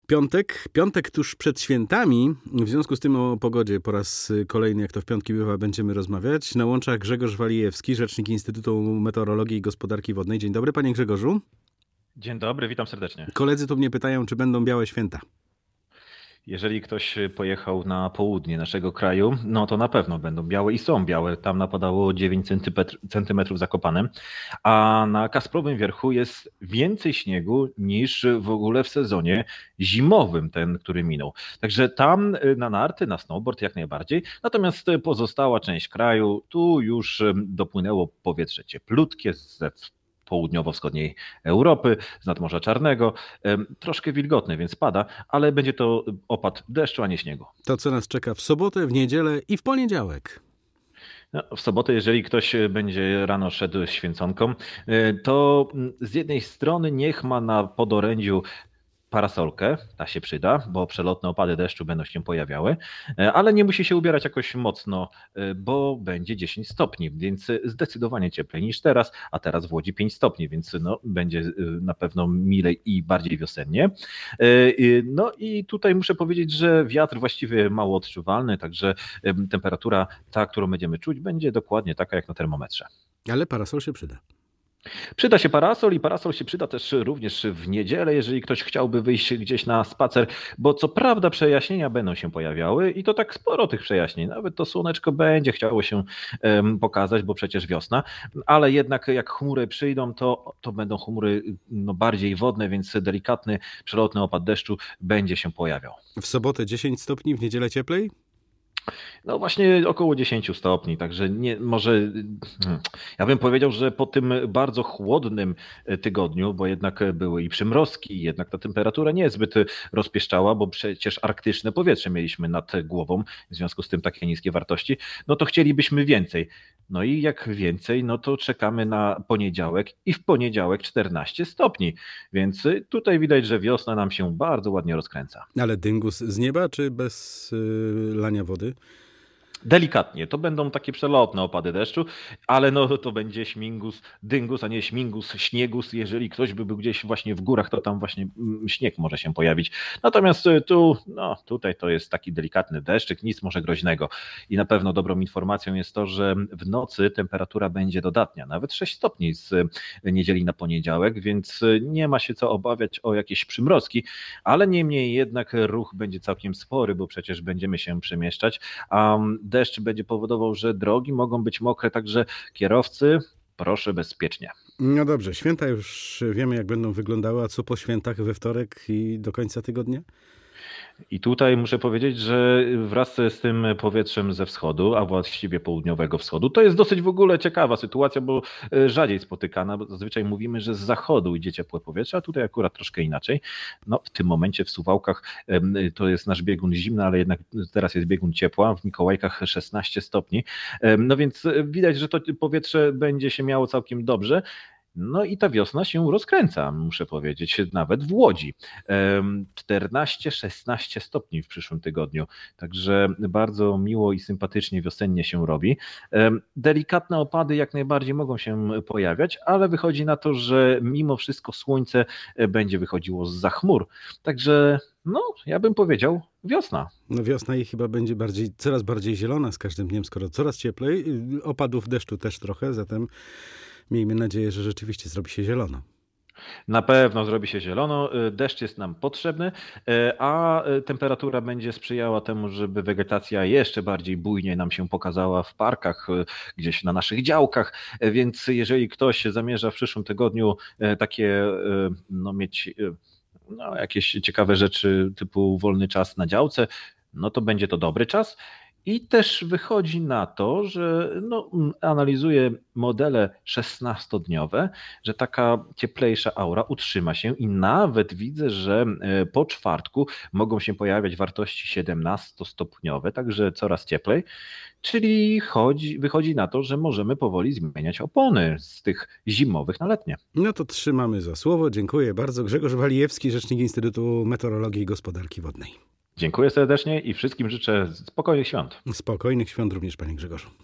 Piątek tuż przed świętami. W związku z tym o pogodzie po raz kolejny, jak to w piątki bywa, będziemy rozmawiać. Na łączach Grzegorz Walijewski, rzecznik Instytutu Meteorologii i Gospodarki Wodnej. Dzień dobry, panie Grzegorzu. Dzień dobry, witam serdecznie. Koledzy tu mnie pytają, czy będą białe święta. Jeżeli ktoś pojechał na południe naszego kraju, no to na pewno będą białe i są białe. Tam napadało 9 centymetrów Zakopanem, a na Kasprowym Wierchu jest więcej śniegu niż w ogóle w sezonie zimowym, ten, który minął. Także tam na narty, na snowboard jak najbardziej. Natomiast pozostała część kraju, tu już dopłynęło powietrze cieplutkie ze południowo-wschodniej Europy, z nadmorza Czarnego. Troszkę wilgotne, więc pada, ale będzie to opad deszczu, a nie śniegu. To, co nas czeka w sobotę, w niedzielę i w poniedziałek. No, w sobotę, jeżeli ktoś będzie rano szedł święconką, to z jednej strony niech ma na podorędziu parasolkę, ta się przyda, bo przelotne opady deszczu będą się pojawiały, ale nie musi się ubierać jakoś mocno, bo będzie 10 stopni, więc zdecydowanie cieplej niż teraz, a teraz w Łodzi 5 stopni, więc no, będzie na pewno milej i bardziej wiosennie. No i tutaj muszę powiedzieć, że wiatr właściwie mało odczuwalny, także temperatura ta, którą będziemy czuć, będzie dokładnie taka jak na termometrze. Ale parasol się przyda. Przyda się parasol i parasol się przyda też również w niedzielę, jeżeli ktoś chciałby wyjść gdzieś na spacer, bo co prawda przejaśnienia będą się pojawiały i to tak sporo tych przejaśnień, nawet to słoneczko będzie chciało się pokazać, bo przecież wiosna, ale jednak jak chmury przyjdą, to będą chmury bardziej wodne, więc delikatny przelotny opad deszczu będzie się pojawiał. W sobotę 10 stopni, w niedzielę cieplej? No właśnie około 10 stopni, także ja bym powiedział, że po tym bardzo chłodnym tygodniu, bo jednak były i przymrozki, jednak ta temperatura niezbyt rozpieszczała, bo przecież arktyczne powietrze mieliśmy nad głową, w związku z tym takie niskie wartości, no to chcielibyśmy więcej. No i jak więcej, no to czekamy na poniedziałek i w poniedziałek 14 stopni, więc tutaj widać, że wiosna nam się bardzo ładnie rozkręca. Ale dyngus z nieba, czy bez lania wody? Delikatnie, to będą takie przelotne opady deszczu, ale no to będzie śmigus, dyngus, a nie śmigus, śniegus. Jeżeli ktoś by był gdzieś właśnie w górach, to tam właśnie śnieg może się pojawić. Natomiast tutaj to jest taki delikatny deszczyk, nic może groźnego. I na pewno dobrą informacją jest to, że w nocy temperatura będzie dodatnia, nawet 6 stopni z niedzieli na poniedziałek, więc nie ma się co obawiać o jakieś przymrozki, ale niemniej jednak ruch będzie całkiem spory, bo przecież będziemy się przemieszczać, a deszcz będzie powodował, że drogi mogą być mokre, także kierowcy, proszę bezpiecznie. No dobrze, święta już wiemy, jak będą wyglądały, a co po świętach we wtorek i do końca tygodnia? I tutaj muszę powiedzieć, że wraz z tym powietrzem ze wschodu, a właściwie południowego wschodu, to jest dosyć w ogóle ciekawa sytuacja, bo rzadziej spotykana, bo zazwyczaj mówimy, że z zachodu idzie ciepłe powietrze, a tutaj akurat troszkę inaczej. No, w tym momencie w Suwałkach to jest nasz biegun zimny, ale jednak teraz jest biegun ciepła, w Mikołajkach 16 stopni. No więc widać, że to powietrze będzie się miało całkiem dobrze. No i ta wiosna się rozkręca, muszę powiedzieć, nawet w Łodzi. 14-16 stopni w przyszłym tygodniu, także bardzo miło i sympatycznie wiosennie się robi. Delikatne opady jak najbardziej mogą się pojawiać, ale wychodzi na to, że mimo wszystko słońce będzie wychodziło zza chmur. Także ja bym powiedział wiosna. No wiosna i chyba będzie coraz bardziej zielona z każdym dniem, skoro coraz cieplej. Opadów deszczu też trochę, zatem miejmy nadzieję, że rzeczywiście zrobi się zielono. Na pewno zrobi się zielono, deszcz jest nam potrzebny, a temperatura będzie sprzyjała temu, żeby wegetacja jeszcze bardziej bujnie nam się pokazała w parkach, gdzieś na naszych działkach, więc jeżeli ktoś zamierza w przyszłym tygodniu mieć jakieś ciekawe rzeczy typu wolny czas na działce, no to będzie to dobry czas. I też wychodzi na to, że analizuję modele 16-dniowe, że taka cieplejsza aura utrzyma się i nawet widzę, że po czwartku mogą się pojawiać wartości 17-stopniowe, także coraz cieplej. Czyli wychodzi na to, że możemy powoli zmieniać opony z tych zimowych na letnie. No to trzymamy za słowo. Dziękuję bardzo. Grzegorz Walijewski, rzecznik Instytutu Meteorologii i Gospodarki Wodnej. Dziękuję serdecznie i wszystkim życzę spokojnych świąt. Spokojnych świąt również, panie Grzegorzu.